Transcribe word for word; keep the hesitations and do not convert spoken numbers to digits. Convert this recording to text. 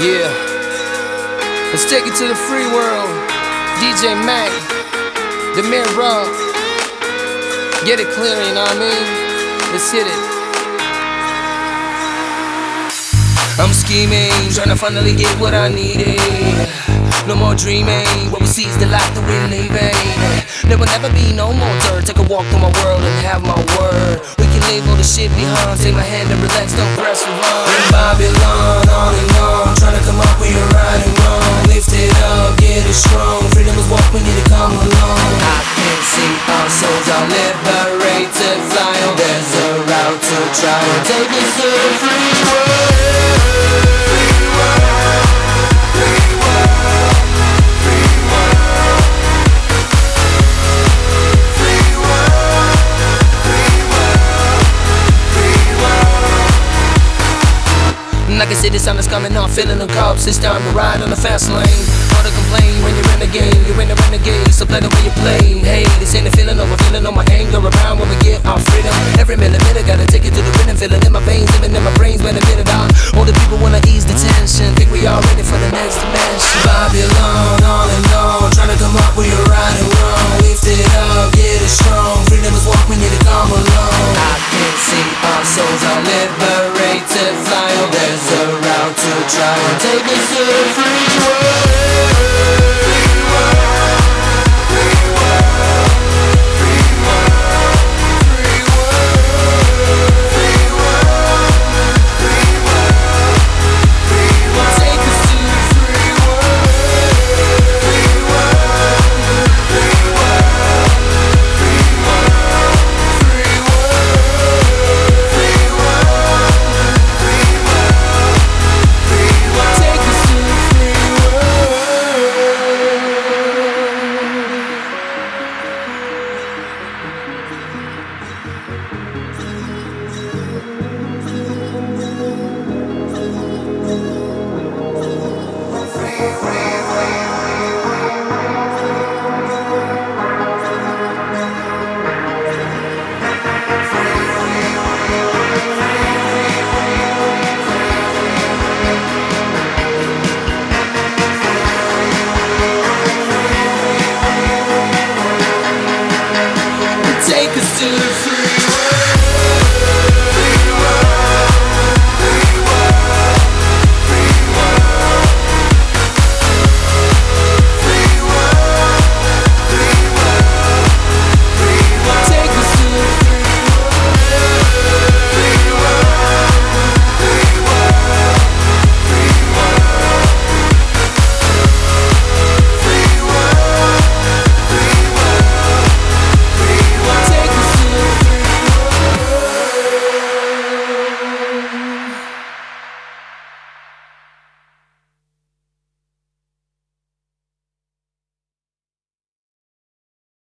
Yeah, let's take it to the free world. D J Mac, the mirror. Get it clear, you know what I mean? Let's hit it. I'm scheming, trying to finally get what I needed. No more dreaming, what we see is the light that we're leaving. There will never be no more dirt. Take a walk through my world and have my word. We can leave all the shit behind. Take my hand and relax, don't press rewind. Babylon, on and on, trying to come up with your right and wrong. Lift it up, get it strong. Freedom is what we need to come along. I can see our souls are liberated, fly on. There's a route to try and take us to the free world. I can see the sun is coming off, feeling the cops. It's time to ride on the fast lane. Hard to complain when you're in the game, you're in the renegade, so play the way you play. Hey, this ain't a feeling, no, we're feeling on my anger around when we get our freedom. Every millimeter, gotta take it to the rhythm, feeling in my veins, living in my brains, when a minute on. All the people wanna ease the tension, think we all ready for the next dimension. Babylon, on and on, trying to come up with your right and wrong. Lift it up, get it strong. Freedom is what we need to come along. I can see our souls are liberated, fly on. There's a route to try and take us to the free